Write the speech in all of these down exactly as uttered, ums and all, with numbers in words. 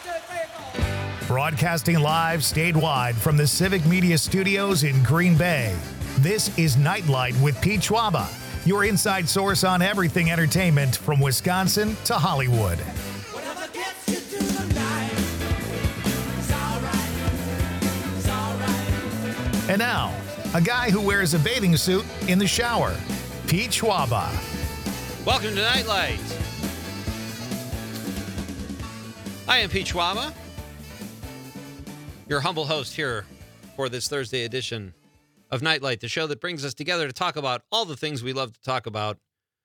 Broadcasting live statewide from the Civic Media Studios in Green Bay, this is Nightlight with Pete Schwaba, your inside source on everything entertainment from Wisconsin to Hollywood. And now, a guy who wears a bathing suit in the shower, Pete Schwaba. Welcome to Nightlight. I am Pete Schwaba, your humble host here for this Thursday edition of Nightlight, the show that brings us together to talk about all the things we love to talk about.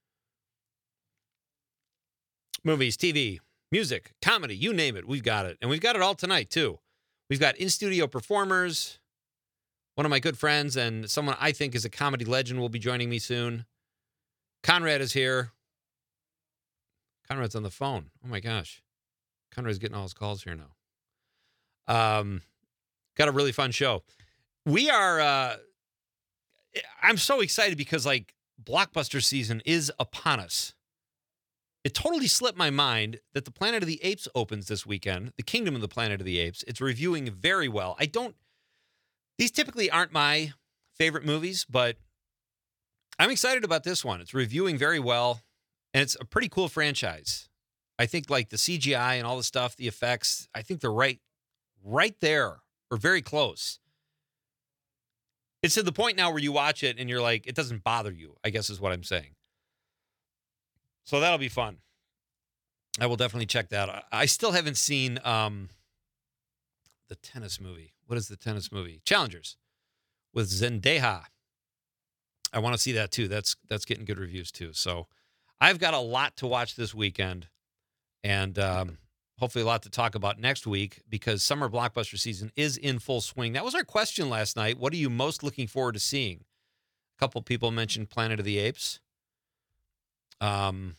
Movies, T V, music, comedy, you name it, we've got it. And we've got it all tonight, too. We've got in-studio performers. One of my good friends and someone I think is a comedy legend will be joining me soon. Conrad is here. Conrad's on the phone. Oh, my gosh. Conrad's getting all his calls here now. Um, got a really fun show. We are, uh, I'm so excited because, like, blockbuster season is upon us. It totally slipped my mind that the Planet of the Apes opens this weekend, the Kingdom of the Planet of the Apes. It's reviewing very well. I don't, these typically aren't my favorite movies, but I'm excited about this one. It's reviewing very well, and it's a pretty cool franchise. I think, like, the C G I and all the stuff, the effects, I think they're right, right there, or very close. It's to the point now where you watch it and you're like, it doesn't bother you, I guess is what I'm saying. So that'll be fun. I will definitely check that out. I still haven't seen um, the tennis movie. What is the tennis movie? Challengers with Zendaya. I want to see that too. That's that's getting good reviews too. So I've got a lot to watch this weekend, and um, hopefully a lot to talk about next week because summer blockbuster season is in full swing. That was our question last night. What are you most looking forward to seeing? A couple people mentioned Planet of the Apes. Um,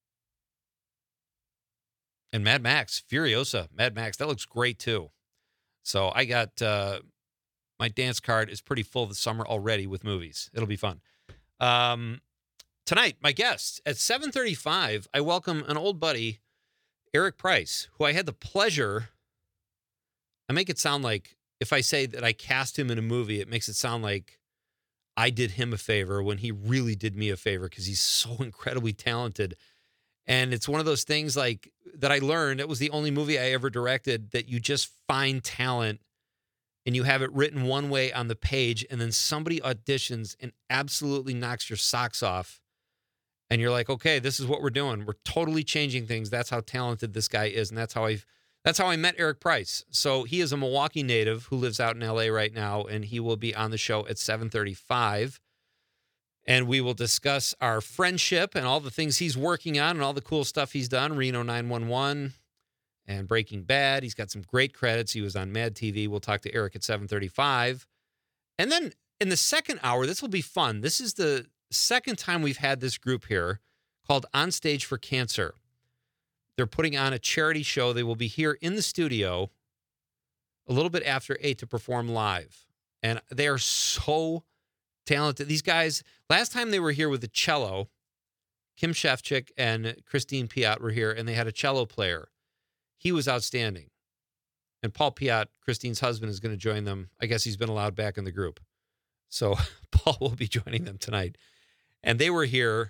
and Mad Max, Furiosa, Mad Max. That looks great too. So I got, uh, my dance card is pretty full this summer already with movies. It'll be fun. Um, tonight, my guest at seven thirty-five, I welcome an old buddy, Eric Price, who I had the pleasure, I make it sound like if I say that I cast him in a movie, it makes it sound like I did him a favor when he really did me a favor because he's so incredibly talented. And it's one of those things like that I learned. It was the only movie I ever directed that you just find talent and you have it written one way on the page and then somebody auditions and absolutely knocks your socks off. And you're like, okay, this is what we're doing. We're totally changing things. That's how talented this guy is. And that's how I that's how I met Eric Price. So he is a Milwaukee native who lives out in L A right now, and he will be on the show at seven thirty-five. And we will discuss our friendship and all the things he's working on and all the cool stuff he's done. Reno nine one one and Breaking Bad. He's got some great credits. He was on Mad T V. We'll talk to Eric at seven thirty-five. And then in the second hour, this will be fun. This is the second time we've had this group here called On Stage for Cancer. They're putting on a charity show. They will be here in the studio a little bit after eight to perform live. And they are so talented. These guys, last time they were here with the cello, Kim Shefchik and Christine Piat were here, and they had a cello player. He was outstanding. And Paul Piat, Christine's husband, is going to join them. I guess he's been allowed back in the group. So Paul will be joining them tonight. And they were here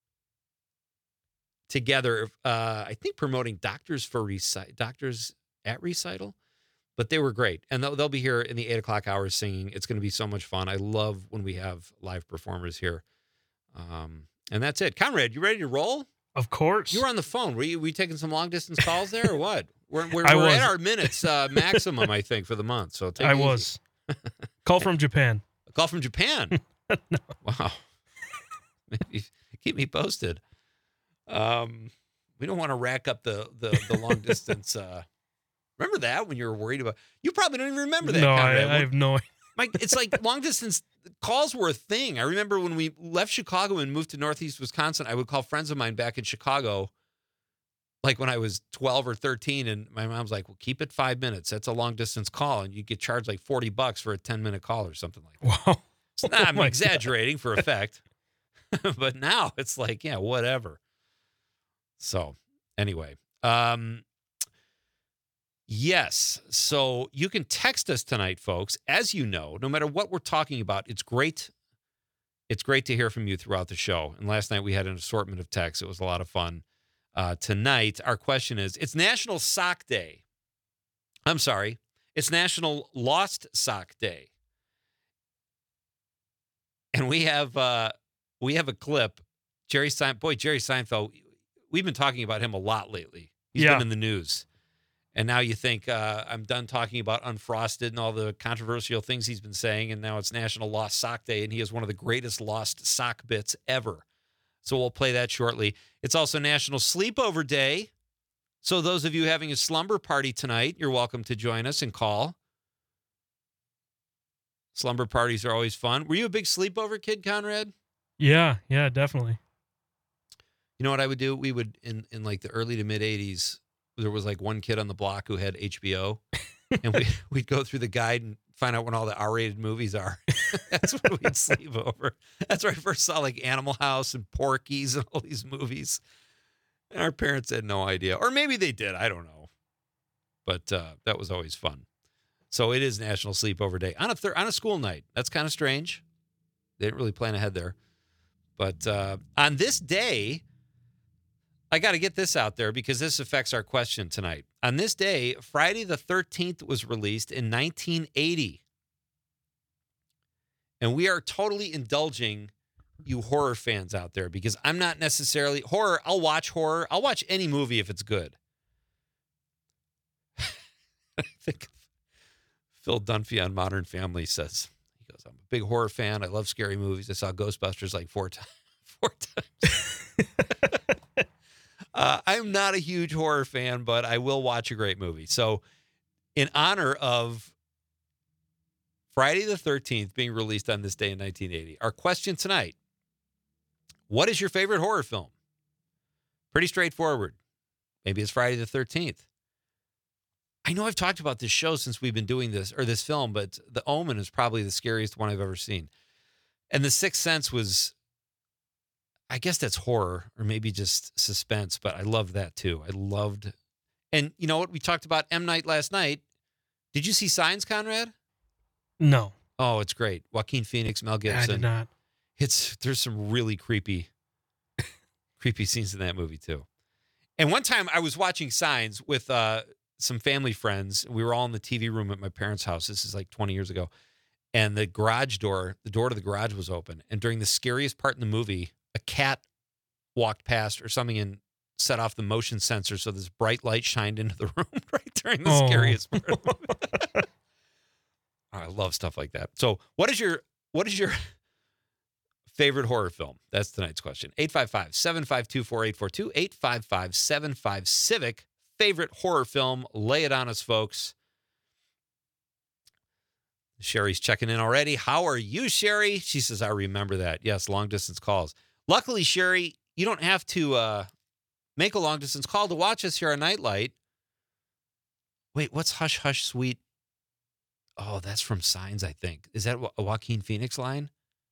together, uh, I think promoting Doctors for Reci- Doctors at Recital, but they were great. And they'll, they'll be here in the eight o'clock hours singing. It's going to be so much fun. I love when we have live performers here. Um, and that's it. Conrad, you ready to roll? Of course. You were on the phone. Were you, were you taking some long distance calls there or what? We're, we're, I we're was. at our minutes uh, maximum, I think, for the month. So take I it easy. was. Call from Japan. A call from Japan. No. Wow. Maybe keep me posted. Um, we don't want to rack up the the, the long distance. Uh, remember that when you were worried about? You probably don't even remember that. No, I, Conrad. I have no idea. Mike, it's like long distance calls were a thing. I remember when we left Chicago and moved to Northeast Wisconsin, I would call friends of mine back in Chicago, like when I was twelve or thirteen, and my mom's like, well, keep it five minutes. That's a long distance call. And you get charged like forty bucks for a ten minute call or something like that. Wow. So, nah, I'm Oh my exaggerating for effect. But now it's like, yeah, whatever. So anyway, um, Yes. So you can text us tonight, folks. As you know, no matter what we're talking about, it's great. It's great to hear from you throughout the show. And last night we had an assortment of texts. It was a lot of fun. Uh, tonight, our question is, it's National Sock Day. I'm sorry. It's National Lost Sock Day. And we have uh, we have a clip. Jerry Sein- boy, Jerry Seinfeld, we've been talking about him a lot lately. He's Yeah. been in the news. And now you think uh, I'm done talking about Unfrosted and all the controversial things he's been saying, and now it's National Lost Sock Day, and he is one of the greatest lost sock bits ever. So we'll play that shortly. It's also National Sleepover Day. So those of you having a slumber party tonight, you're welcome to join us and call. Slumber parties are always fun. Were you a big sleepover kid, Conrad? Yeah, yeah, definitely. You know what I would do? We would, in, in like the early to mid eighties, there was like one kid on the block who had H B O, and we, we'd go through the guide and find out when all the R-rated movies are. That's when we'd sleep over. That's where I first saw like Animal House and Porky's and all these movies. And our parents had no idea. Or maybe they did. I don't know. But uh, that was always fun. So it is National Sleepover Day on a thir- on a school night. That's kind of strange. They didn't really plan ahead there. But uh, on this day, I got to get this out there because this affects our question tonight. On this day, Friday the thirteenth was released in nineteen eighty. And we are totally indulging you horror fans out there because I'm not necessarily horror. I'll watch horror. I'll watch any movie if it's good. I think Phil Dunphy on Modern Family says, he goes, I'm a big horror fan. I love scary movies. I saw Ghostbusters like four times. Four times. uh, I'm not a huge horror fan, but I will watch a great movie. So in honor of Friday the thirteenth being released on this day in nineteen eighty, our question tonight, what is your favorite horror film? Pretty straightforward. Maybe it's Friday the thirteenth. I know I've talked about this show since we've been doing this, or this film, but The Omen is probably the scariest one I've ever seen. And The Sixth Sense was, I guess that's horror, or maybe just suspense, but I loved that too. I loved, and you know what? We talked about M. Night last night. Did you see Signs, Conrad? No, Oh, it's great. Joaquin Phoenix, Mel I Gibson. did not. It's there's some really creepy, creepy scenes in that movie too. And one time I was watching Signs with uh, some family friends. We were all in the T V room at my parents' house. This is like twenty years ago. And the garage door, the door to the garage was open. And during the scariest part in the movie, a cat walked past or something and set off the motion sensor. So this bright light shined into the room right during the Oh. scariest part of the movie. I love stuff like that. So what is your, what is your favorite horror film? That's tonight's question. eight five five, seven five two, four eight four two, eight five five, seven five Civic. Favorite horror film. Lay it on us, folks. Sherry's checking in already. How are you, Sherry? She says, I remember that. Yes, long distance calls. Luckily, Sherry, you don't have to uh, make a long distance call to watch us here on Nightlight. Wait, what's Hush Hush Sweet? Oh, that's from Signs, I think. Is that a Joaquin Phoenix line?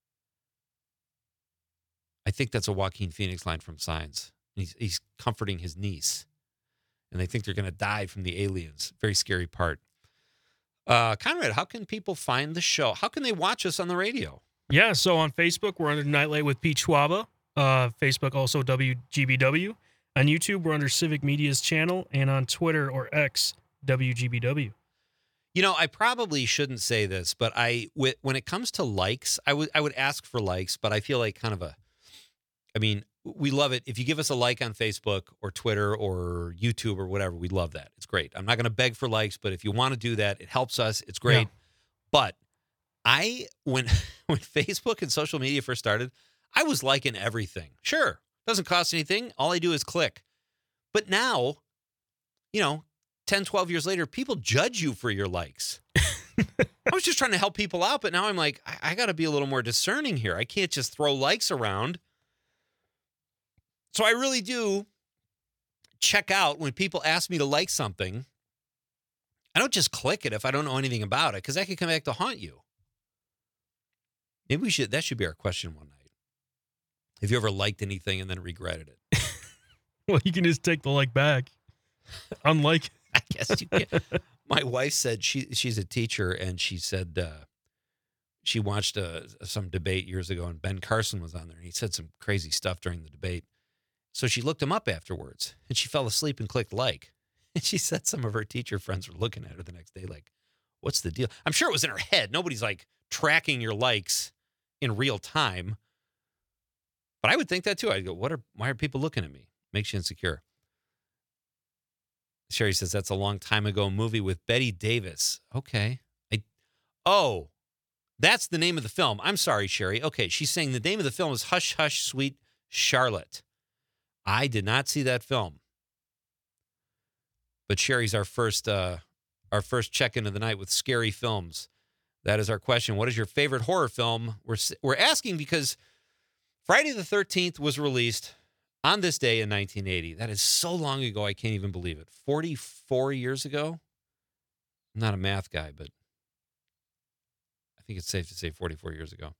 I think that's a Joaquin Phoenix line from Signs. He's, he's comforting his niece. And they think they're going to die from the aliens. Very scary part. Uh, Conrad, how can people find the show? How can they watch us on the radio? Yeah, so on Facebook, we're under Nightlight with Pete Schwaba. Uh, Facebook, also W G B W. On YouTube, we're under Civic Media's channel. And on Twitter or X, W G B W. You know, I probably shouldn't say this, but I, when it comes to likes, I would I would ask for likes, but I feel like kind of a, I mean, we love it. If you give us a like on Facebook or Twitter or YouTube or whatever, we love that. It's great. I'm not going to beg for likes, but if you want to do that, it helps us. It's great. Yeah. But I, when when Facebook and social media first started, I was liking everything. Sure, doesn't cost anything. All I do is click. But now, you know, ten, twelve years later, people judge you for your likes. I was just trying to help people out, but now I'm like, I, I got to be a little more discerning here. I can't just throw likes around. So I really do check out when people ask me to like something. I don't just click it if I don't know anything about it, because that could come back to haunt you. Maybe we should, that should be our question one night. Have you ever liked anything and then regretted it? Well, you can just take the like back. Unlike I guess Yes, you can. My wife said she she's a teacher, and she said uh, she watched uh, some debate years ago, and Ben Carson was on there, and he said some crazy stuff during the debate. So she looked him up afterwards, and she fell asleep and clicked like. And she said some of her teacher friends were looking at her the next day like, what's the deal? I'm sure it was in her head. Nobody's like tracking your likes in real time. But I would think that too. I'd go, what are, why are people looking at me? Makes you insecure. Sherry says that's a long time ago movie with Betty Davis. Okay. I, oh, that's the name of the film. I'm sorry, Sherry. Okay. She's saying the name of the film is Hush, Hush, Sweet Charlotte. I did not see that film. But Sherry's our first uh, our first check-in of the night with scary films. That is our question. What is your favorite horror film? We're we're asking because Friday the thirteenth was released on this day in nineteen eighty. That is so long ago, I can't even believe it. forty-four years ago? I'm not a math guy, but I think it's safe to say forty-four years ago.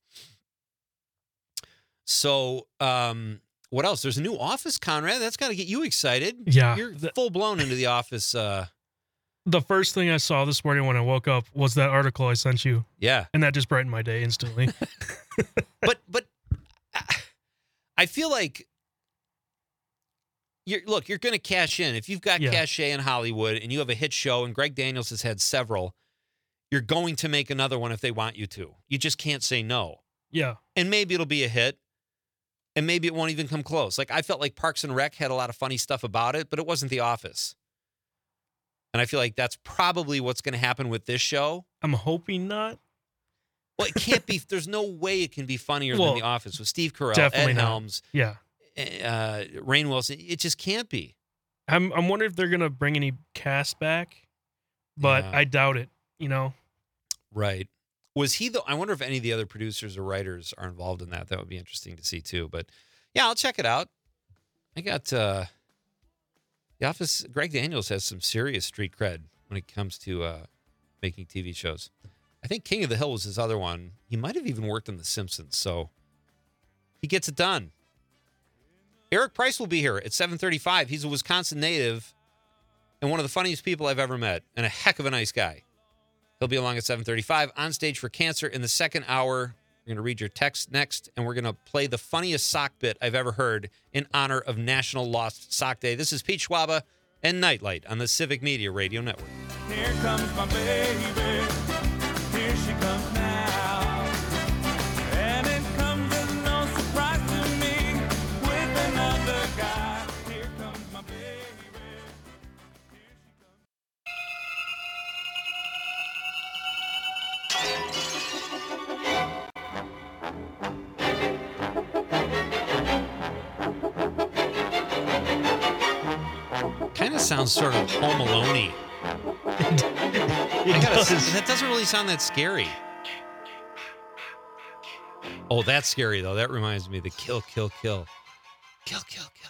So, um... what else? There's a new Office, Conrad. That's got to get you excited. Yeah. You're the, full blown into the Office. Uh, the first thing I saw this morning when I woke up was that article I sent you. yeah. And that just brightened my day instantly. but but I feel like, you're, look, you're going to cash in. If you've got Yeah. cachet in Hollywood and you have a hit show, and Greg Daniels has had several, you're going to make another one if they want you to. You just can't say no. Yeah. And maybe it'll be a hit. And maybe it won't even come close. Like, I felt like Parks and Rec had a lot of funny stuff about it, but it wasn't The Office. And I feel like that's probably what's going to happen with this show. I'm hoping not. Well, it can't be. There's no way it can be funnier Well, than The Office with Steve Carell, definitely Ed not. Helms, Yeah. uh, Rainn Wilson. It just can't be. I'm I'm wondering if they're gonna bring any cast back, but Yeah. I doubt it. You know. Right. Was he the? I wonder if any of the other producers or writers are involved in that. That would be interesting to see too. But yeah, I'll check it out. I got uh, The Office. Greg Daniels has some serious street cred when it comes to uh, making T V shows. I think King of the Hill was his other one. He might have even worked on The Simpsons, so he gets it done. Eric Price will be here at seven thirty-five. He's a Wisconsin native and one of the funniest people I've ever met, and a heck of a nice guy. He'll be along at seven thirty-five. On Stage for Cancer in the second hour. We're going to read your text next, and we're going to play the funniest sock bit I've ever heard in honor of National Lost Sock Day. This is Pete Schwaba and Nightlight on the Civic Media Radio Network. Here comes my baby. Here she comes now. And it comes as no surprise to me with another guy. Here comes my baby. Here she comes. Kind of sounds sort of Home Alone-y. It I gotta does. say, that doesn't really sound that scary. Oh, that's scary, though. That reminds me of the kill, kill, kill. Kill, kill, kill.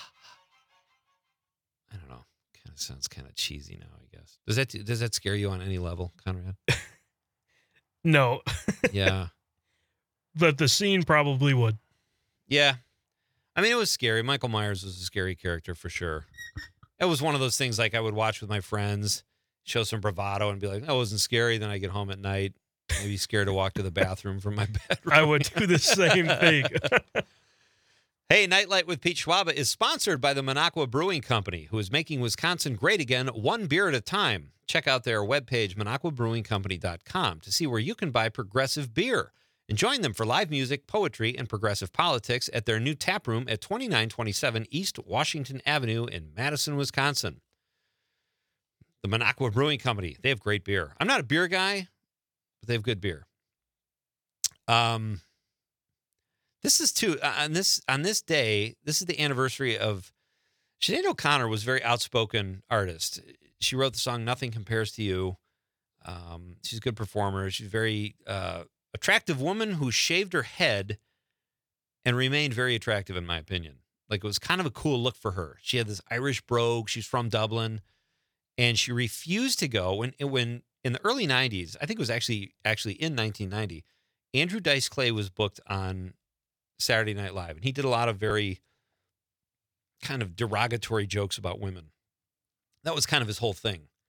I don't know. Kind of sounds kind of cheesy now, I guess. Does that does that scare you on any level, Conrad? No, Yeah. but the scene probably would. Yeah. I mean, it was scary. Michael Myers was a scary character for sure. It was one of those things like I would watch with my friends, show some bravado and be like, that wasn't scary. Then I get home at night, maybe scared to walk to the bathroom from my bedroom. I would do the same thing. Hey, Nightlight with Pete Schwaba is sponsored by the Minocqua Brewing Company, who is making Wisconsin great again, one beer at a time. Check out their webpage, minocqua brewing company dot com, to see where you can buy progressive beer. And join them for live music, poetry, and progressive politics at their new tap room at twenty-nine twenty-seven East Washington Avenue in Madison, Wisconsin. The Minocqua Brewing Company, they have great beer. I'm not a beer guy, but they have good beer. Um, this is too on this on this day. This is the anniversary of Sinead O'Connor. Was a very outspoken artist. She wrote the song "Nothing Compares to You." Um, she's a good performer. She's a very uh, attractive woman who shaved her head and remained very attractive, in my opinion. Like, it was kind of a cool look for her. She had this Irish brogue. She's from Dublin, and she refused to go when when in the early nineties. I think it was actually actually in nineteen ninety. Andrew Dice Clay was booked on Saturday Night Live, and he did a lot of very kind of derogatory jokes about women. That was kind of his whole thing.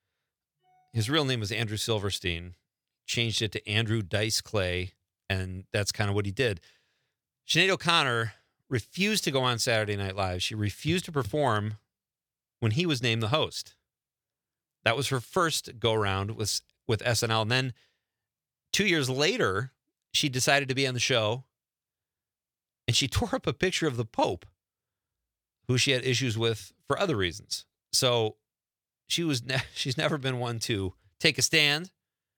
his real name was Andrew Silverstein, changed it to Andrew Dice Clay, and that's kind of what he did. Sinead O'Connor refused to go on Saturday Night Live. She refused to perform when he was named the host. That was her first go-round with, with S N L. And then two years later, she decided to be on the show, and she tore up a picture of the Pope, who she had issues with for other reasons. So she was ne- she's never been one to take a stand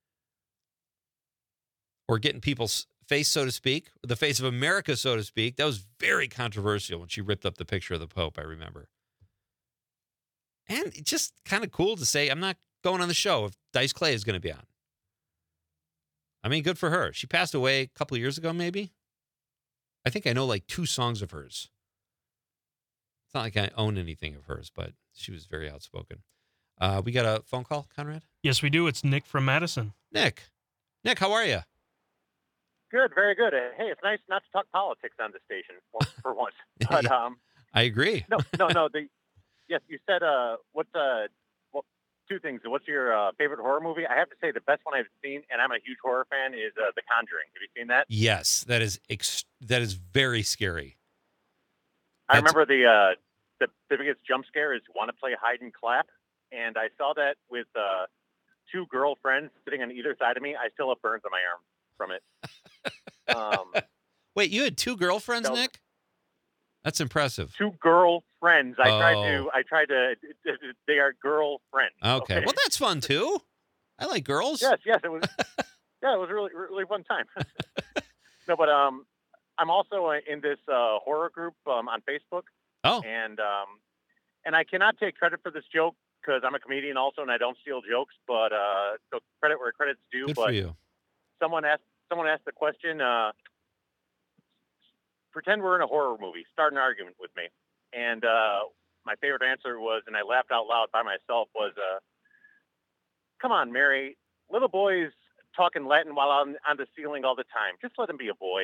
or get in people's face, so to speak, the face of America, so to speak. That was very controversial when she ripped up the picture of the Pope, I remember. And it's just kind of cool to say, I'm not going on the show if Dice Clay is going to be on. I mean, good for her. She passed away a couple of years ago, maybe. I think I know like two songs of hers. It's not like I own anything of hers, but she was very outspoken. Uh, we got a phone call, Conrad? Yes, we do. It's Nick from Madison. Nick. Nick, how are you? Good, very good. Uh, hey, it's nice not to talk politics on the station for, for once. But um, I agree. no, no, no. The yes, you said uh, what's uh, well, two things. What's your uh, favorite horror movie? I have to say the best one I've seen, and I'm a huge horror fan, is uh, The Conjuring. Have you seen that? Yes, that is ex- that is very scary. I That's- remember the uh, the the biggest jump scare is "Want to play hide and clap," and I saw that with uh, two girlfriends sitting on either side of me. I still have burns on my arm from it. Um, Wait, you had two girlfriends, no. Nick? That's impressive. two girlfriends. I tried Oh. to. I tried to. They are girlfriends. Okay. Well, that's fun too. I like girls. Yes, yes, it was. Yeah, it was a really, really fun time. No, but um, I'm also in this uh, horror group um, on Facebook, Oh, and um, and I cannot take credit for this joke because I'm a comedian also, and I don't steal jokes. But uh, so credit where credit's due. good but for you. someone asked someone asked the question. Uh, pretend we're in a horror movie. Start an argument with me, and uh, my favorite answer was, and I laughed out loud by myself, was, uh, "Come on, Mary, little boys talking Latin while on on the ceiling all the time. Just let him be a boy."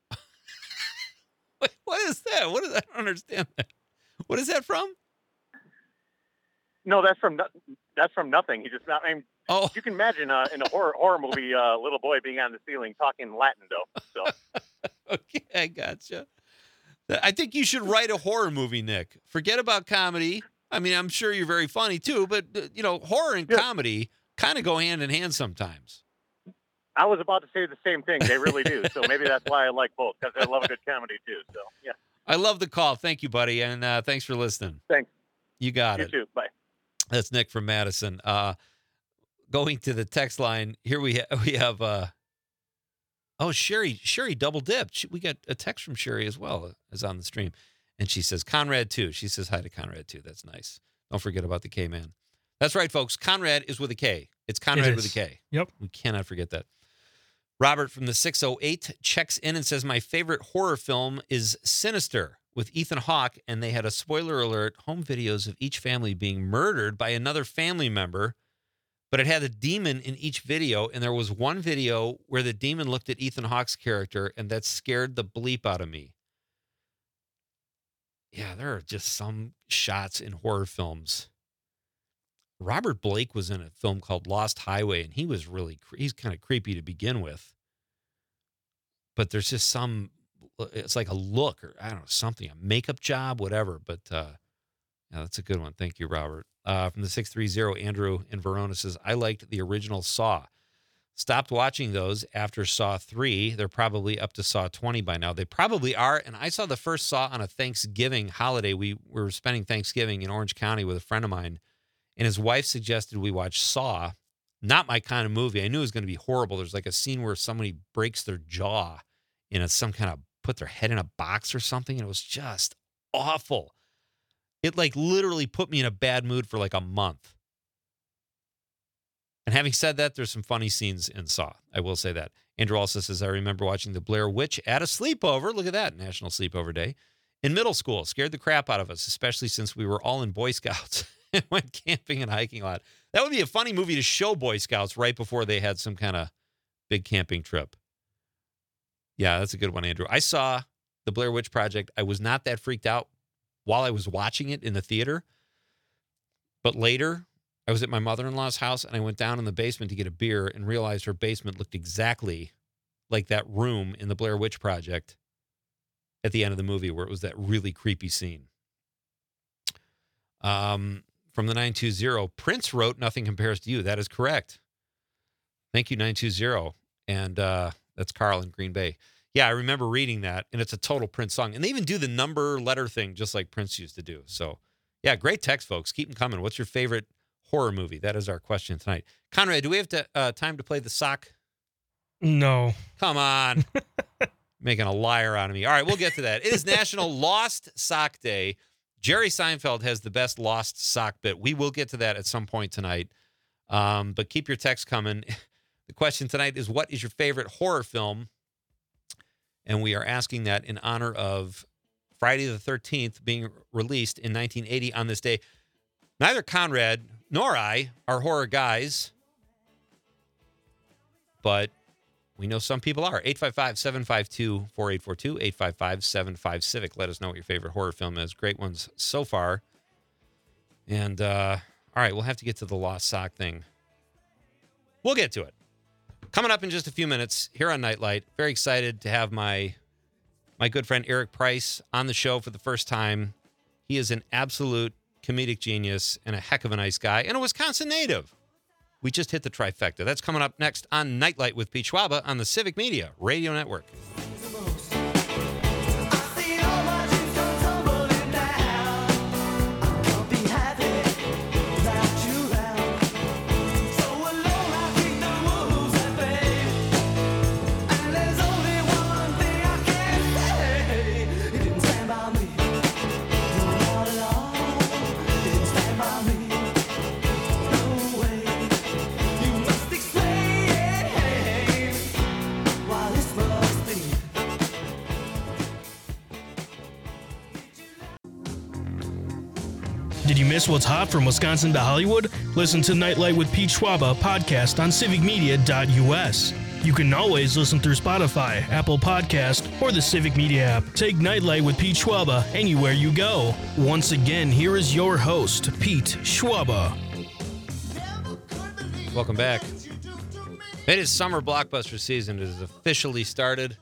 Wait, what is that? What is I don't understand that. What is that from? No, that's from no- that's from nothing. He just I mean, Oh, you can imagine uh, in a horror horror movie, uh, little boy being on the ceiling talking Latin though. So okay, I gotcha. I think you should write a horror movie, Nick. Forget about comedy. I mean, I'm sure you're very funny too, but uh, you know, horror and Yeah. comedy kind of go hand in hand sometimes. I was about to say the same thing. They really do. So maybe that's why I like both, because I love a good comedy too. So yeah, I love the call. Thank you, buddy, and uh, thanks for listening. thanks. You got You it. too. Bye. That's Nick from Madison. Uh, going to the text line here, we ha- we have. Uh, oh, Sherry, Sherry double dipped. She, we got a text from Sherry as well as on the stream, and she says Conrad too. She says hi to Conrad too. That's nice. Don't forget about the K man. That's right, folks. Conrad is with a K. It's Conrad It with a is. K. Yep. We cannot forget that. Robert from the six oh eight checks in and says, my favorite horror film is Sinister with Ethan Hawke, and they had a spoiler alert, home videos of each family being murdered by another family member, but it had a demon in each video, and there was one video where the demon looked at Ethan Hawke's character, and that scared the bleep out of me. Yeah, there are just some shots in horror films. Robert Blake was in a film called Lost Highway, and he was really, cre- he's kind of creepy to begin with. But there's just some, it's like a look or I don't know, something, a makeup job, whatever. But uh, yeah, that's a good one. Thank you, Robert. Uh, from the six three zero, Andrew in Verona says, I liked the original Saw. Stopped watching those after Saw three. They're probably up to Saw twenty by now. They probably are. And I saw the first Saw on a Thanksgiving holiday. We were spending Thanksgiving in Orange County with a friend of mine. And his wife suggested we watch Saw. Not my kind of movie. I knew it was going to be horrible. There's like a scene where somebody breaks their jaw in a, some kind of, put their head in a box or something. And it was just awful. It like literally put me in a bad mood for like a month. And having said that, there's some funny scenes in Saw. I will say that. Andrew also says, I remember watching The Blair Witch at a sleepover. Look at that, National Sleepover Day. In middle school, scared the crap out of us, especially since we were all in Boy Scouts. Went camping and hiking a lot. That would be a funny movie to show Boy Scouts right before they had some kind of big camping trip. Yeah, that's a good one, Andrew. I saw The Blair Witch Project. I was not that freaked out while I was watching it in the theater. But later, I was at my mother-in-law's house, and I went down in the basement to get a beer and realized her basement looked exactly like that room in the Blair Witch Project at the end of the movie where it was that really creepy scene. Um, from the nine two zero, Prince wrote Nothing Compares to You. That is correct. Thank you, nine two zero. And uh, that's Carl in Green Bay. Yeah, I remember reading that, and it's a total Prince song. And they even do the number letter thing just like Prince used to do. So, yeah, great text, folks. Keep them coming. What's your favorite horror movie? That is our question tonight. Conrad, do we have to, uh, time to play the sock? No. Come on. Making a liar out of me. All right, we'll get to that. It is National Lost Sock Day. Jerry Seinfeld has the best lost sock bit. We will get to that at some point tonight. Um, but keep your text coming. The question tonight is, what is your favorite horror film? And we are asking that in honor of Friday the thirteenth being released in nineteen eighty on this day. Neither Conrad nor I are horror guys, but we know some people are. eight five five, seven five two, four eight four two, eight five five, seven five, Civic. Let us know what your favorite horror film is. Great ones so far. And, uh, all right, we'll have to get to the lost sock thing. We'll get to it. Coming up in just a few minutes here on Nightlight. Very excited to have my my good friend Eric Price on the show for the first time. He is an absolute comedic genius and a heck of a nice guy and a Wisconsin native. We just hit the trifecta. That's coming up next on Nightlight with Pete Schwaba on the Civic Media Radio Network. Did you miss what's hot from Wisconsin to Hollywood? Listen to Nightlight with Pete Schwaba podcast on civic media dot u s. You can always listen through Spotify, Apple Podcast, or the Civic Media app. Take Nightlight with Pete Schwaba anywhere you go. Once again, here is your host, Pete Schwaba. Welcome back. It is summer blockbuster season. It has officially started.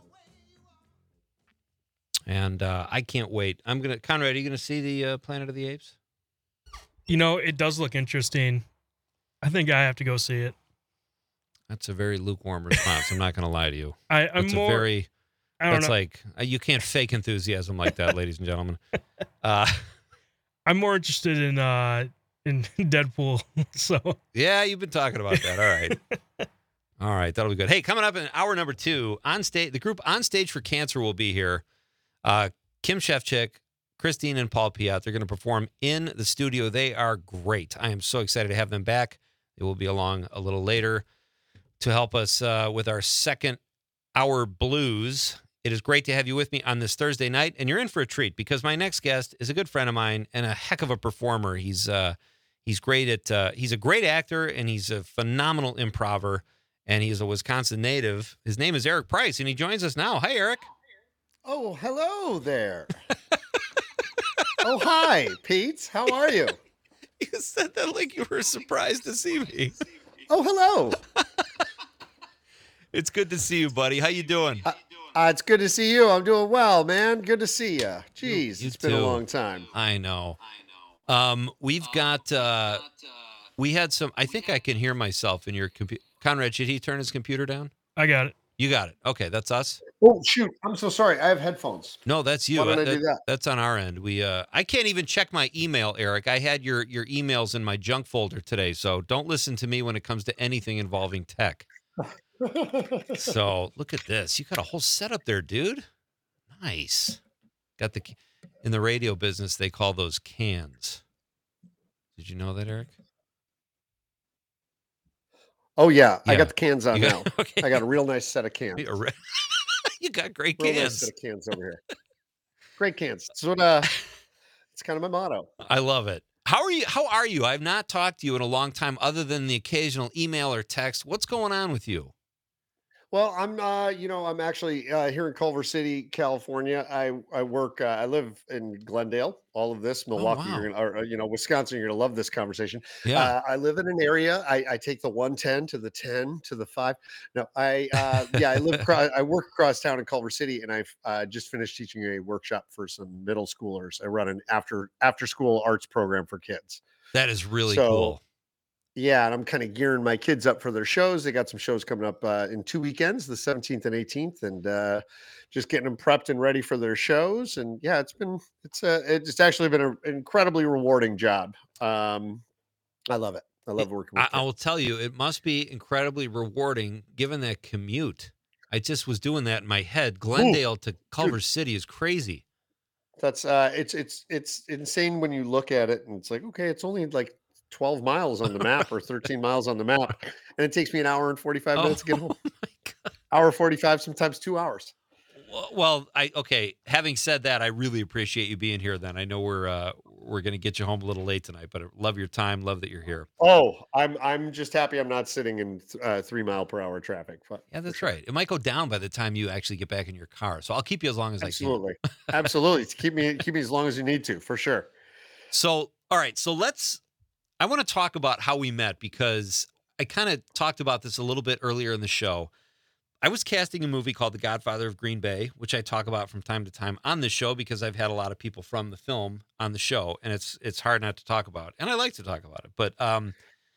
And uh, I can't wait. I'm going to, Conrad, are you going to see the uh, Planet of the Apes? You know, it does look interesting. I think I have to go see it. That's a very lukewarm response. I'm not going to lie to you. I, I'm that's more. a very. I don't That's know. like uh, you can't fake enthusiasm like that, ladies and gentlemen. Uh, I'm more interested in uh in Deadpool. So yeah, you've been talking about that. All right, all right, that'll be good. Hey, coming up in hour number two, on stage, the group On Stage for Cancer will be here. Uh, Kim Shefchick, Christine, and Paul Piat. They're going to perform in the studio. They are great. I am so excited to have them back. They will be along a little later to help us uh, with our second hour blues. It is great to have you with me on this Thursday night, and you're in for a treat because my next guest is a good friend of mine and a heck of a performer. He's uh, he's great at uh, he's a great actor and he's a phenomenal improver, and he's a Wisconsin native. His name is Eric Price, and he joins us now. Hi, Eric. Oh, hello there. Oh, hi, Pete. How are you? You said that like you were surprised to see me. Oh, hello. It's good to see you, buddy. How you doing? Uh, uh, it's good to see you. I'm doing well, man. Good to see you. Jeez, You it's been a too. long time. I know. Um, we've got, uh, we had some, I think I can hear myself in your computer. Conrad, should he turn his computer down? I got it. You got it. Okay, that's us. Oh, shoot. I'm so sorry. I have headphones. No, that's you. Why don't I Uh, do that? That's on our end. We, uh, I can't even check my email, Eric. I had your your emails in my junk folder today, so don't listen to me when it comes to anything involving tech. So look at this. You got a whole setup there, dude. Nice. Got the in the radio business they call those cans. Did you know that, Eric? Oh, yeah. I Yeah. got the cans on You now. got- okay. I got a real nice set of cans. You re- you got great Real nice cans. set of cans over here. Great cans. It's what uh it's kind of my motto. I love it. How are you? How are you? I've not talked to you in a long time, other than the occasional email or text. What's going on with you? Well, I'm, uh, you know, I'm actually uh, here in Culver City, California. I I work. Uh, I live in Glendale. All of this, Oh, Milwaukee, wow. you're gonna, or uh, you know, Wisconsin. You're gonna love this conversation. Yeah. Uh, I live in an area. I, I take the one ten to the ten to the five. No, I, uh, yeah, I live. Across, I work across town in Culver City, and I've uh, just finished teaching a workshop for some middle schoolers. I run an after after school arts program for kids. That is really So cool. yeah, and I'm kind of gearing my kids up for their shows. They got some shows coming up uh, in two weekends, the seventeenth and eighteenth, and uh, just getting them prepped and ready for their shows. And yeah, it's been it's uh, it's actually been an incredibly rewarding job. Um, I love it. I love working with I, I kids. will tell you, it must be incredibly rewarding given that commute. I just was doing that in my head. Glendale to Culver City is crazy. That's uh, it's it's it's insane when you look at it, and it's like, okay, it's only like twelve miles on the map or thirteen miles on the map, and it takes me an hour and forty-five Oh minutes to get home. my God. Hour forty-five, sometimes two hours. Well, well, I okay. Having said that, I really appreciate you being here. Then I know we're uh, we're gonna get you home a little late tonight, but I love your time. Love that you're here. Oh, I'm I'm just happy I'm not sitting in th- uh, three mile per hour traffic. fu- Yeah, for that's sure. right. It might go down by the time you actually get back in your car. So I'll keep you as long as I can. Absolutely, absolutely. Keep me keep me as long as you need to, for sure. So, all right. So let's, I want to talk about how we met because I kind of talked about this a little bit earlier in the show. I was casting a movie called The Godfather of Green Bay, which I talk about from time to time on this show because I've had a lot of people from the film on the show, and it's it's hard not to talk about. And I like to talk about it. But um,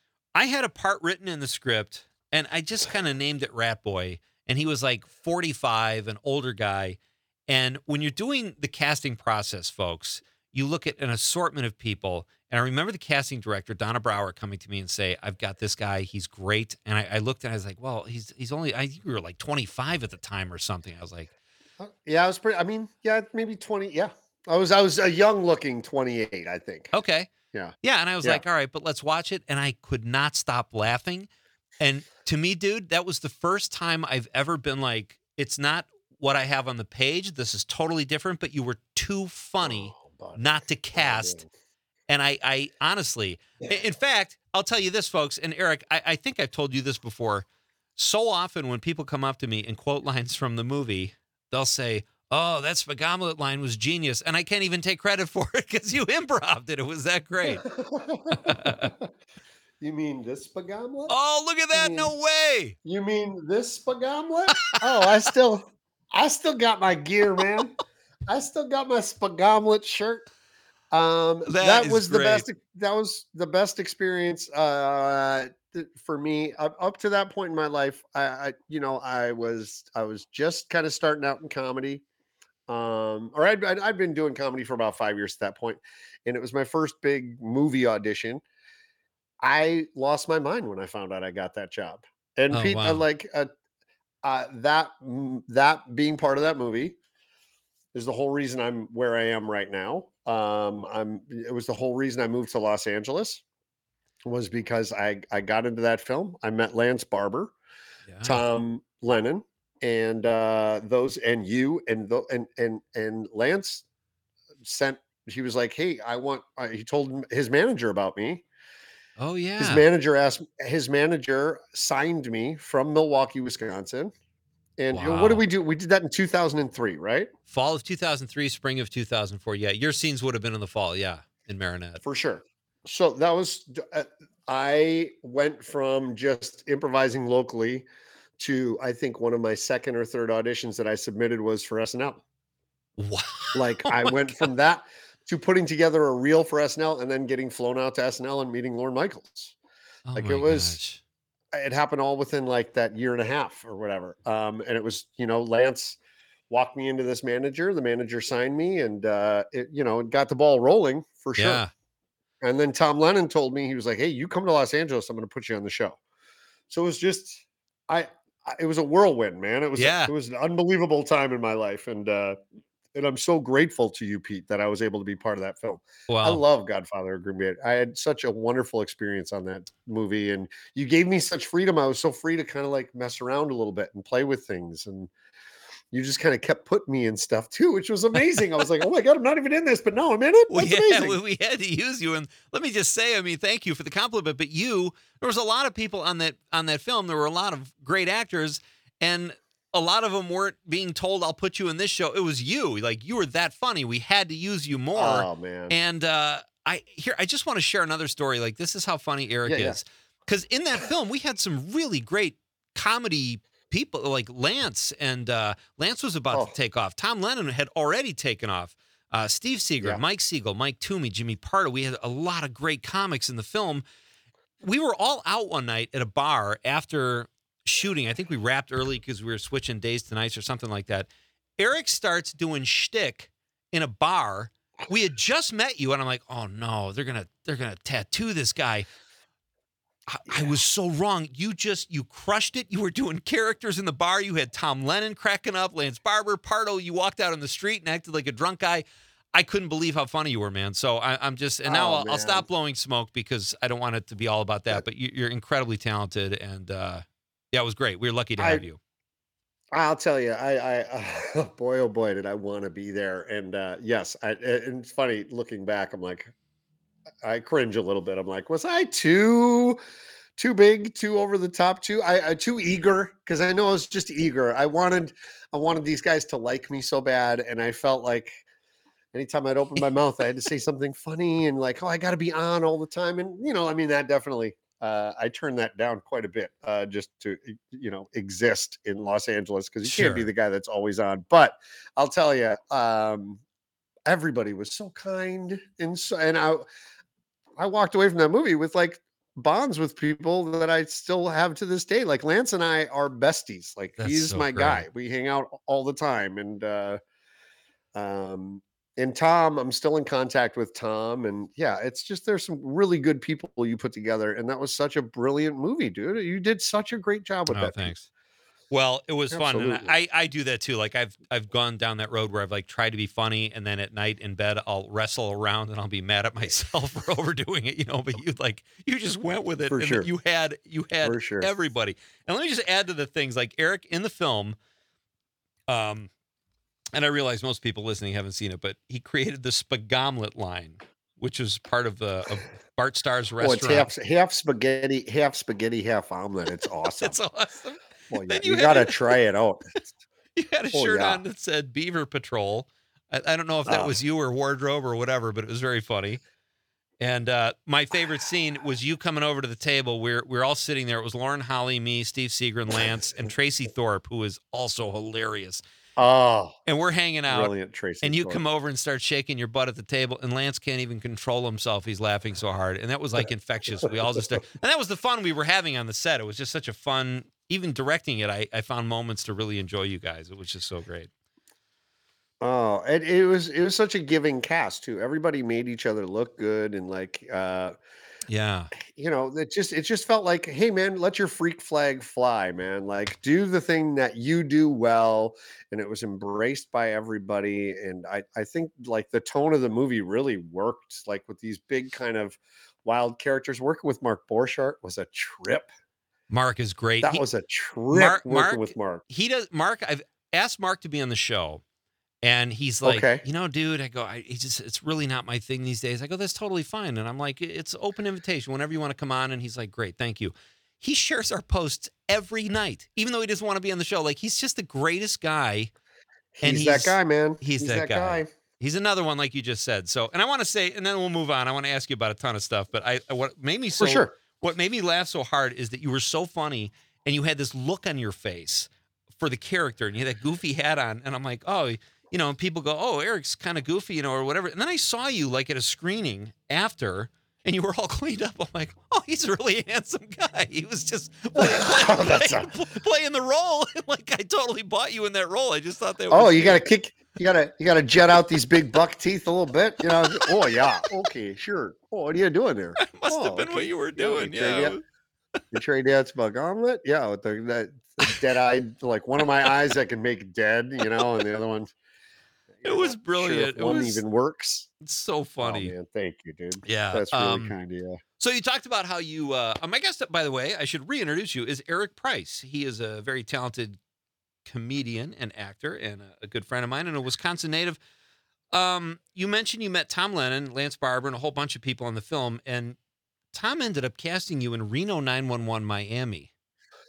I had a part written in the script, and I just kind of named it Rat Boy. And he was like forty-five, an older guy. And when you're doing the casting process, folks, you look at an assortment of people. And I remember the casting director, Donna Brower, coming to me and say, I've got this guy. He's great. And I, I looked and I was like, well, he's he's only, I think we were like twenty-five at the time or something. I was like, Uh, Yeah, I was pretty. I mean, yeah, maybe twenty. Yeah, I was I was a young looking twenty-eight, I think. okay. Yeah, Yeah. And I was yeah. like, all right, but let's watch it. And I could not stop laughing. And to me, dude, that was the first time I've ever been like, it's not what I have on the page. This is totally different, but you were too funny Oh, buddy. not to Oh, cast. man. And I, I honestly, i- in fact, I'll tell you this, folks, and Eric, I, I think I've told you this before. So often when people come up to me and quote lines from the movie, they'll say, oh, that Spagamlet line was genius. And I can't even take credit for it because you improv'd it. It was that great. You mean this spagamlet? Oh, look at that. No way. You mean this spagamlet? Oh, I still, I still got my gear, man. I still got my spagamlet shirt. Um, That that is was the great. best. That was the best experience uh, th- for me up, up to that point in my life. I, I, you know, I was, I was just kind of starting out in comedy. Um, or I'd, I'd, I'd been doing comedy for about five years at that point, and it was my first big movie audition. I lost my mind when I found out I got that job. And Oh, Pete, wow. uh, like uh, uh, that, mm, that being part of that movie is the whole reason I'm where I am right now. Um, I'm. It was the whole reason I moved to Los Angeles was because I I got into that film. I met Lance Barber, Yeah. Tom Lennon, and uh, those, and you, and the, and and and Lance sent. He was like, "Hey, I want." Uh, he told him- his manager about me. Oh, His yeah. manager asked. His manager signed me from Milwaukee, Wisconsin. And you know, what did Wow. we do? We did that in two thousand three, right? Fall of two thousand three, spring of two thousand four. Yeah. Your scenes would have been in the fall. Yeah. In Marinette. For sure. So that was. d- uh, I went from just improvising locally to I think one of my second or third auditions that I submitted was for S N L. Wow. Like Oh I my went God. from that to putting together a reel for S N L and then getting flown out to S N L and meeting Lorne Michaels. Oh, Like my it was. gosh. It happened all within like that year and a half or whatever. Um, and it was, you know, Lance walked me into this manager. The manager signed me, and uh, it, you know, it got the ball rolling for sure. Yeah. And then Tom Lennon told me, he was like, "Hey, you come to Los Angeles, I'm going to put you on the show." So it was just, I, I it was a whirlwind, man. It was, Yeah. it was an unbelievable time in my life, and uh, and I'm so grateful to you, Pete, that I was able to be part of that film. I Well, love Godfather of Green Bay. I had such a wonderful experience on that movie, and you gave me such freedom. I was so free to kind of like mess around a little bit and play with things, and you just kind of kept putting me in stuff too, which was amazing. I was like, "Oh my god, I'm not even in this, but no, I'm in it. well, That's yeah, amazing." we, we had to use you. And let me just say, I mean, thank you for the compliment. But you, there was a lot of people on that on that film. There were a lot of great actors. and a lot of them weren't being told, I'll put you in this show. It was you. Like, you were that funny. We had to use you more. Oh man. And uh, I here I just want to share another story. Like, this is how funny Eric Yeah, yeah. is. Because in that film, we had some really great comedy people, like Lance. And uh, Lance was about Oh. to take off. Tom Lennon had already taken off. Uh, Steve Seeger, Yeah. Mike Siegel, Mike Toomey, Jimmy Pardo. We had a lot of great comics in the film. We were all out one night at a bar after shooting. I think we wrapped early because we were switching days to nights or something like that. Eric starts doing shtick in a bar. We had just met you, and I'm like, oh no, they're gonna they're gonna tattoo this guy. I, I was so wrong. You just you crushed it. You were doing characters in the bar. You had Tom Lennon cracking up, Lance Barber, Pardo. You walked out on the street and acted like a drunk guy. I couldn't believe how funny you were, man. So I, I'm just, and now Oh, I'll, I'll man. stop blowing smoke because I don't want it to be all about that. But you, you're incredibly talented, and uh, yeah, it was great. We were lucky to I- have you. I'll tell you, I, I, boy, oh boy, did I want to be there. And uh, yes, I, and it's funny looking back. I'm like, I cringe a little bit. I'm like, was I too, too big, too over the top, too, I, I too eager? Because I know I was just eager. I wanted, I wanted these guys to like me so bad, and I felt like anytime I'd open my mouth, I had to say something funny and like, oh, I got to be on all the time. And you know, I mean, that definitely. Uh, I turned that down quite a bit uh, just to, you know, exist in Los Angeles because you can't be Sure. the guy that's always on. But I'll tell you, um, everybody was so kind and so, and I, I walked away from that movie with like bonds with people that I still have to this day. Like Lance and I are besties. Like That's he's so my great. guy. We hang out all the time, and uh, um, and Tom, I'm still in contact with Tom, and yeah, it's just there's some really good people you put together, and that was such a brilliant movie, dude. You did such a great job with Oh, that. thanks. Well, it was fun, and Absolutely. I, I do that too. Like I've I've gone down that road where I've like tried to be funny, and then at night in bed I'll wrestle around and I'll be mad at myself for overdoing it, you know. But you like you just went with it, For and sure. you had you had For sure. everybody. And let me just add to the things like Eric in the film. Um, and I realize most people listening haven't seen it, but he created the Spagomlet line, which is part of the of Bart Starr's Oh, it's restaurant. half half spaghetti, half spaghetti, half omelet. It's awesome. It's awesome. Well, yeah, then you, you had gotta it- try it out. You had a Oh, shirt yeah. on that said Beaver Patrol. I, I don't know if that Oh. was you or wardrobe or whatever, but it was very funny. And uh, my favorite scene was you coming over to the table. We're we're all sitting there. It was Lauren Holly, me, Steve Seeger, and Lance, and Tracy Thorpe, who is also hilarious. Oh, And we're hanging out. brilliant, Tracy. And you Thorpe. come over and start shaking your butt at the table, and Lance can't even control himself. He's laughing so hard. And that was like infectious. We all just started, and that was the fun we were having on the set. It was just such a fun, even directing it, I, I found moments to really enjoy you guys. It was just so great. Oh, and it was it was such a giving cast too. Everybody made each other look good, and like uh Yeah. you know, it just it just felt like, hey man, let your freak flag fly, man. Like do the thing that you do well, and it was embraced by everybody. And I I think like the tone of the movie really worked, like with these big kind of wild characters. Working with Mark Borchardt was a trip. Mark is great. That He- was a trip Mark- working Mark- with Mark. he does Mark, I've asked Mark to be on the show, and he's like, Okay. you know, dude, I go, I he just it's really not my thing these days. I go, that's totally fine. And I'm like, it's open invitation whenever you want to come on. And he's like, great, thank you. He shares our posts every night, even though he doesn't want to be on the show. Like, he's just the greatest guy. And He's, that he's- guy, man. he's that guy. guy. He's another one, like you just said. So, and I want to say, and then we'll move on. I want to ask you about a ton of stuff, but I what made me so For sure. what made me laugh so hard is that you were so funny and you had this look on your face for the character and you had that goofy hat on. And I'm like, oh, you know, and people go, oh, Eric's kind of goofy, you know, or whatever. And then I saw you like at a screening after and you were all cleaned up. I'm like, oh, he's a really handsome guy. He was just playing, playing, That's playing, playing the role. Like, I totally bought you in that role. I just thought that Oh, was you got to kick. You gotta, you gotta jet out these big buck teeth a little bit, you know. Oh yeah, okay, sure. Oh, what are you doing there? must Oh, have been what okay. you were Yeah, doing. you trade Yeah. that- You trade dad's bug omelet, yeah, with the that dead eyed, like one of my eyes that can make dead, you know, and the other one. It you're was not sure if brilliant. It one was- even works. It's so funny. Oh man, thank you, dude. Yeah. That's really um, kind of you. So you talked about how you, uh, my guest, by the way, I should reintroduce you, is Eric Price. He is a very talented comedian and actor and a, a good friend of mine and a Wisconsin native. Um, you mentioned you met Tom Lennon, Lance Barber, and a whole bunch of people in the film, and Tom ended up casting you in Reno nine one one Miami.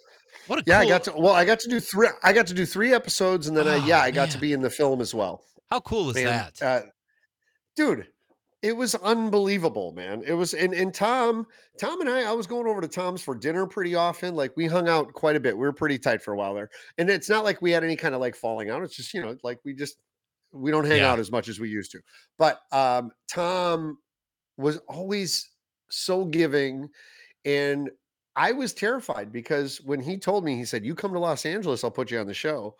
What a Yeah, I cool, got to. Well, I got to do three. I got to do three episodes, and then I, Oh, yeah, I got to man. be in the film as well. how cool is And that? uh, dude, it was unbelievable, man. It was, and and Tom, Tom and I, I was going over to Tom's for dinner pretty often. Like we hung out quite a bit. We were pretty tight for a while there, and it's not like we had any kind of like falling out. It's just you know like we just we don't hang Yeah. out as much as we used to. But um, Tom was always so giving, and I was terrified because when he told me, he said, "You come to Los Angeles, I'll put you on the show."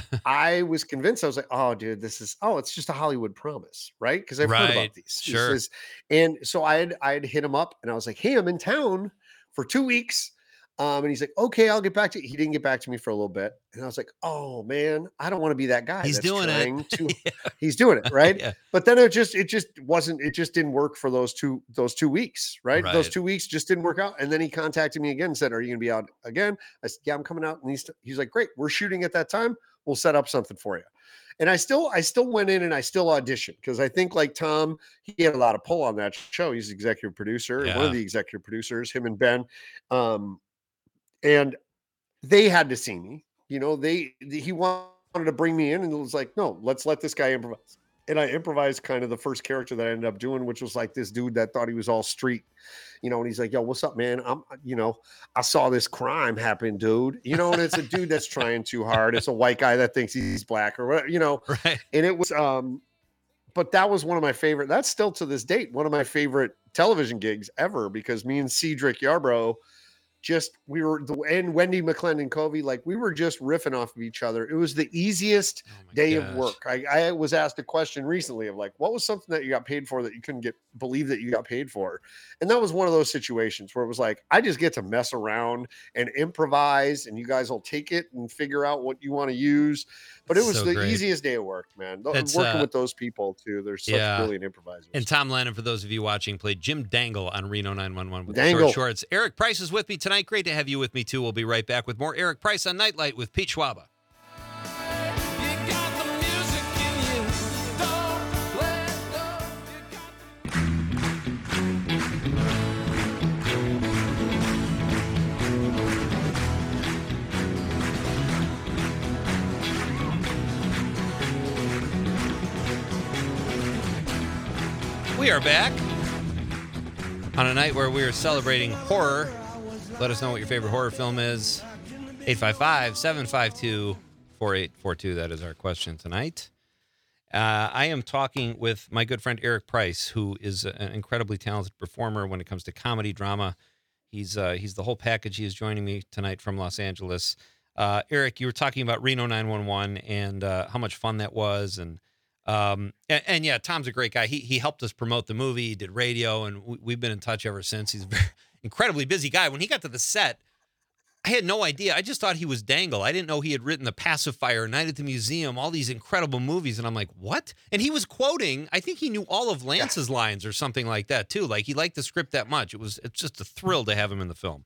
I was convinced. I was like, "Oh, dude, this is oh, it's just a Hollywood promise, right?" Because I've heard Right. about these. This Sure. is- and so I had I had hit him up, and I was like, "Hey, I'm in town for two weeks." Um, and he's like, "Okay, I'll get back to you." He didn't get back to me for a little bit, and I was like, "Oh man, I don't want to be that guy." He's that's doing trying it. To, Yeah. he's doing it right. Yeah. But then it just it just wasn't it just didn't work for those two those two weeks, right? Those Right. two weeks just didn't work out. And then he contacted me again and said, "Are you going to be out again?" I said, "Yeah, I'm coming out." And he's he's like, "Great, we're shooting at that time. We'll set up something for you." And I still I still went in and I still auditioned because I think like Tom, he had a lot of pull on that show. He's executive producer, one Yeah. of the executive producers, him and Ben. Um, and they had to see me. You know, they he wanted to bring me in and it was like, "No, let's let this guy improvise." And I improvised kind of the first character that I ended up doing, which was like this dude that thought he was all street, you know, and he's like, "Yo, what's up, man? I'm, you know, I saw this crime happen, dude." You know, and it's a dude that's trying too hard. It's a white guy that thinks he's black or whatever, you know. Right. And it was um, but that was one of my favorite, that's still to this date, one of my favorite television gigs ever because me and Cedric Yarbrough just we were the and Wendy McClendon Covey, like we were just riffing off of each other. It was the easiest Oh my day gosh. of work. I, I was asked a question recently of like, what was something that you got paid for that you couldn't get believe that you got paid for? And that was one of those situations where it was like, I just get to mess around and improvise, and you guys will take it and figure out what you want to use. But it was So the great. easiest day of work, man. Th- It's, Working uh, with those people too. They're such yeah. brilliant improvisers. And Tom Lennon, for those of you watching, played Jim Dangle on Reno nine one one with the Dangle. short shorts. Eric Price is with me tonight. Great to have you with me, too. We'll be right back with more Eric Price on Nightlight with Pete Schwaba. You got the music in you. Don't let go. You got We are back on a night where we are celebrating horror. Let us know what your favorite horror film is. eight five five, seven five two, four eight four two. That is our question tonight. Uh, I am talking with my good friend Eric Price, who is an incredibly talented performer when it comes to comedy, drama. He's uh, he's the whole package. He is joining me tonight from Los Angeles. Uh, Eric, you were talking about Reno nine one one and uh, how much fun that was, and um, and, and yeah, Tom's a great guy. He he helped us promote the movie. He did radio, and we, we've been in touch ever since. He's a very incredibly busy guy. When he got to the set, I had no idea. I just thought he was Dangle. I didn't know he had written The Pacifier, Night at the Museum, all these incredible movies. And I'm like, what? And he was quoting, I think he knew all of Lance's lines or something like that, too. Like, he liked the script that much. It was it's just a thrill to have him in the film.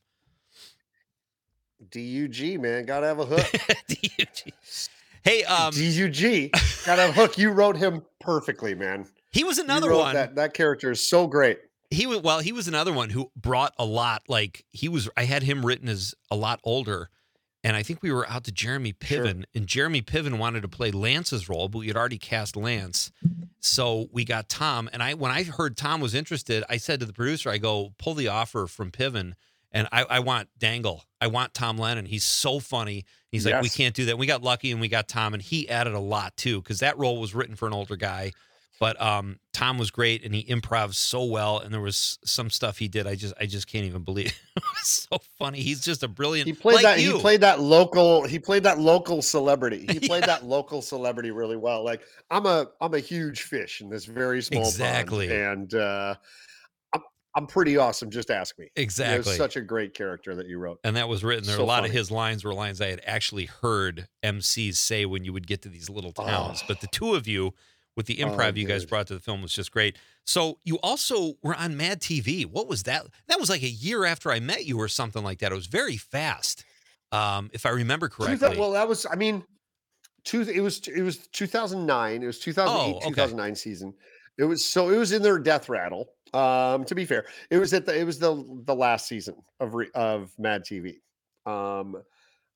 D U G, man. Gotta have a hook. D U G. Hey, um, D U G. Gotta have a hook. You wrote him perfectly, man. he was You another wrote one. That, that character is so great. He was well, he was another one who brought a lot. Like he was, I had him written as a lot older, and I think we were out to Jeremy Piven, Sure. and Jeremy Piven wanted to play Lance's role, but we had already cast Lance, so we got Tom. And I, when I heard Tom was interested, I said to the producer, I go, pull the offer from Piven, and I, I want Dangle, I want Tom Lennon. He's so funny. He's like, we Yes. can't do that. We got lucky, and we got Tom, and he added a lot too, because that role was written for an older guy. But um, Tom was great, and he improv so well. And there was some stuff he did. I just, I just can't even believe. It was so funny. He's just a brilliant. He played like that. You. He played that local. He played that local celebrity. He played Yeah. that local celebrity really well. Like I'm a, I'm a huge fish in this very small Exactly. pond, and uh, I'm, I'm pretty awesome. Just ask me. Exactly. It's such a great character that you wrote. And that was written. There were So a lot of funny. his lines were lines I had actually heard M Cs say when you would get to these little towns. Oh. But the two of you, with the Oh, improv you guys dude. brought to the film, was just great. So you also were on Mad T V. What was that? That was like a year after I met you or something like that. It was very fast, um, if I remember Two thou- correctly. well, that was. I mean, two. It was. It was two thousand nine. It was two thousand eight, Oh, okay. two thousand nine season. It was so. It was in their death rattle. Um, to be fair, it was at the. It was the the last season of re, of Mad T V. Um,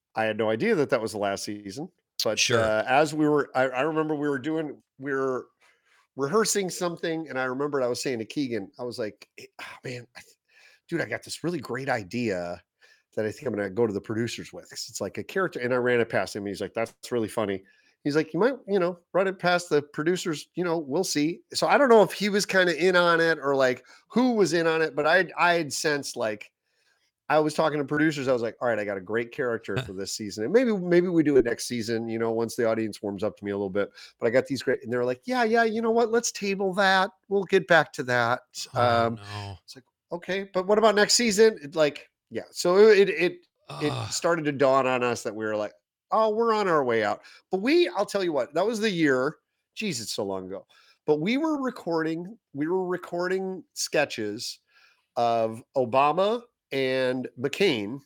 I had no idea that that was the last season. But Sure. uh, as we were, I, I remember we were doing, we were rehearsing something, and I remembered I was saying to Keegan, I was like, "Eh, oh, man, I th- dude, I got this really great idea that I think I'm going to go to the producers with. 'Cause it's like a character." And I ran it past him. He's like, "That's really funny." He's like, "You might, you know, run it past the producers, you know, we'll see." So I don't know if he was kind of in on it or like who was in on it, but I, I had sensed like, I was talking to producers. I was like, all right, I got a great character for this season. And maybe, maybe we do it next season, you know, once the audience warms up to me a little bit. But I got these great, and they're like, yeah, yeah, you know what? Let's table that. We'll get back to that. Oh, Um, no. it's like, okay, but what about next season? It, like, yeah. So it it it Ugh. started to dawn on us that we were like, oh, we're on our way out. But we, I'll tell you what, that was the year. Geez, it's so long ago. But we were recording, we were recording sketches of Obama and McCain,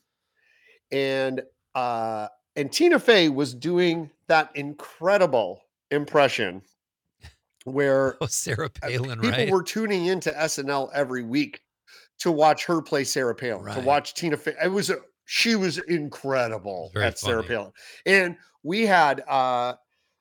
and uh and Tina Fey was doing that incredible impression where Oh, Sarah uh, Palin, people right? were tuning into S N L every week to watch her play Sarah Palin, to Right. watch Tina Fey. It was a, she was incredible Very at Sarah funny. Palin. And we had uh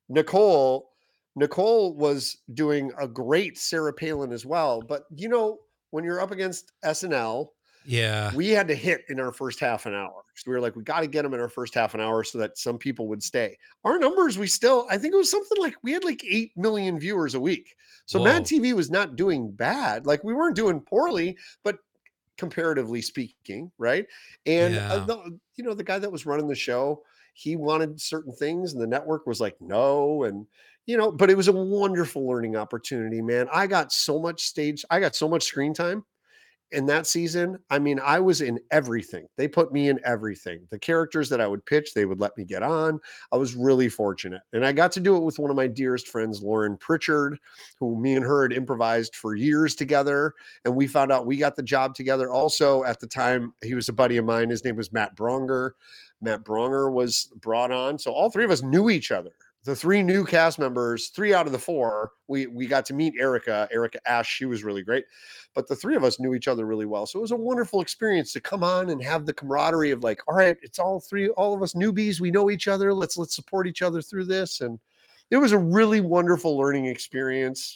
Nicole Nicole was doing a great Sarah Palin as well. But you know, when you're up against S N L, Yeah. we had to hit in our first half an hour. So we were like, we got to get them in our first half an hour so that some people would stay. Our numbers, we still, I think it was something like we had like eight million viewers a week. So Whoa. Mad T V was not doing bad. Like we weren't doing poorly, but comparatively speaking, right? And uh, Yeah. the, you know, the guy that was running the show, he wanted certain things, and the network was like, no, and you know, but it was a wonderful learning opportunity, man. I got so much stage, I got so much screen time in that season. I mean, I was in everything. They put me in everything. The characters that I would pitch, they would let me get on. I was really fortunate. And I got to do it with one of my dearest friends, Lauren Pritchard, who me and her had improvised for years together. And we found out we got the job together. Also, at the time, he was a buddy of mine. His name was Matt Bronger. Matt Bronger was brought on. So all three of us knew each other. The three new cast members, three out of the four, we we got to meet Erica, Erica Ash. She was really great. But the three of us knew each other really well. So it was a wonderful experience to come on and have the camaraderie of like, all right, it's all three, all of us newbies. We know each other. Let's let's support each other through this. And it was a really wonderful learning experience.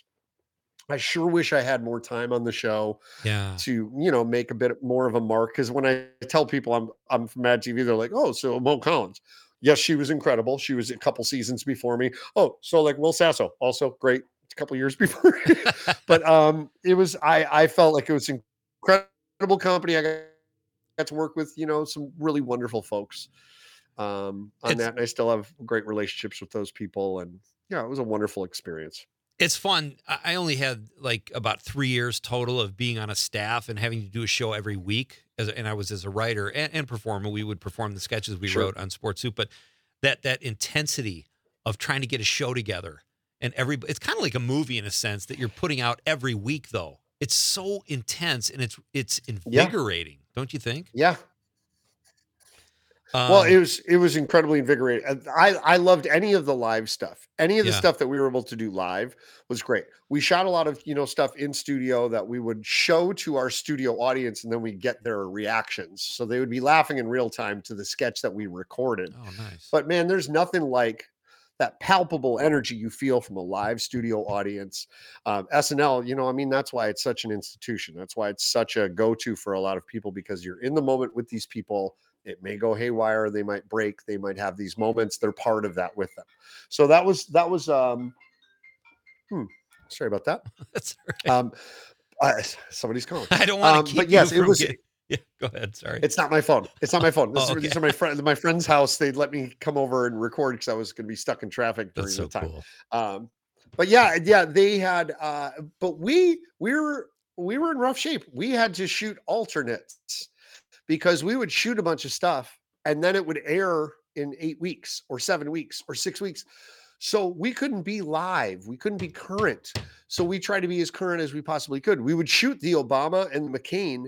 I sure wish I had more time on the show Yeah. to, you know, make a bit more of a mark. Because when I tell people I'm I'm from Mad T V, they're like, oh, so Mo Collins. Yes, she was incredible. She was a couple seasons before me. Oh, so like Will Sasso, also great, a couple years before. But um, it was I I felt like it was incredible company. I got, got to work with, you know, some really wonderful folks um, on It's that, and I still have great relationships with those people. And yeah, it was a wonderful experience. it's fun. I I only had like about three years total of being on a staff and having to do a show every week. As a, and I was as a writer and, and performer. We would perform the sketches we Sure. wrote on Sports Soup. But that that intensity of trying to get a show together and every it's kind of like a movie in a sense that you're putting out every week. Though it's so intense and it's it's Yeah, invigorating, don't you think? yeah. Well, Um, it was it was incredibly invigorating. Uh, I I loved any of the live stuff. Any of the yeah. stuff that we were able to do live was great. We shot a lot of, you know, stuff in studio that we would show to our studio audience, and then we get their reactions. So they would be laughing in real time to the sketch that we recorded. Oh, nice. But man, there's nothing like that palpable energy you feel from a live studio audience. Um, S N L, you know, I mean, that's why it's such an institution. That's why it's such a go-to for a lot of people, because you're in the moment with these people. It may go haywire. They might break. They might have these moments. They're part of that with them. So that was, that was, um, hmm, sorry about that. That's all right. Um, uh, somebody's calling. I don't want Um, to keep but yes, you it from was, getting. Yeah, go ahead. Sorry. it's not my phone. It's not my phone. This Oh, is, these okay. are my friend, my friend's house. They let me come over and record because I was going to be stuck in traffic during That's so the time. cool. Um, but yeah, yeah, they had, uh, but we, we were, we were in rough shape. We had to shoot alternates because we would shoot a bunch of stuff and then it would air in eight weeks or seven weeks or six weeks. So we couldn't be live. We couldn't be current. So we tried to be as current as we possibly could. We would shoot the Obama and McCain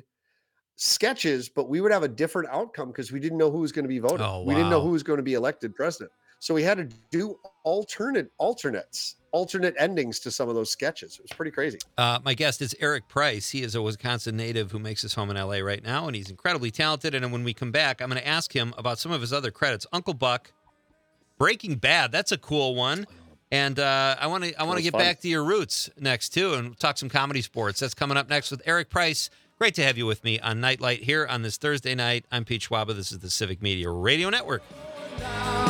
sketches, but we would have a different outcome because we didn't know who was going to be voted. Oh, We didn't know wow. who was going to be elected president. So we had to do alternate alternates, alternate endings to some of those sketches. It was pretty crazy. Uh, my guest is Eric Price. He is a Wisconsin native who makes his home in L A right now, and he's incredibly talented. And when we come back, I'm going to ask him about some of his other credits. Uncle Buck, Breaking Bad, that's a cool one. And uh, I want to I want to get fun. back to your roots next too, and talk some comedy sports. That's coming up next with Eric Price. Great to have you with me on Nightlight here on this Thursday night. I'm Pete Schwaba. This is the Civic Media Radio Network. Down.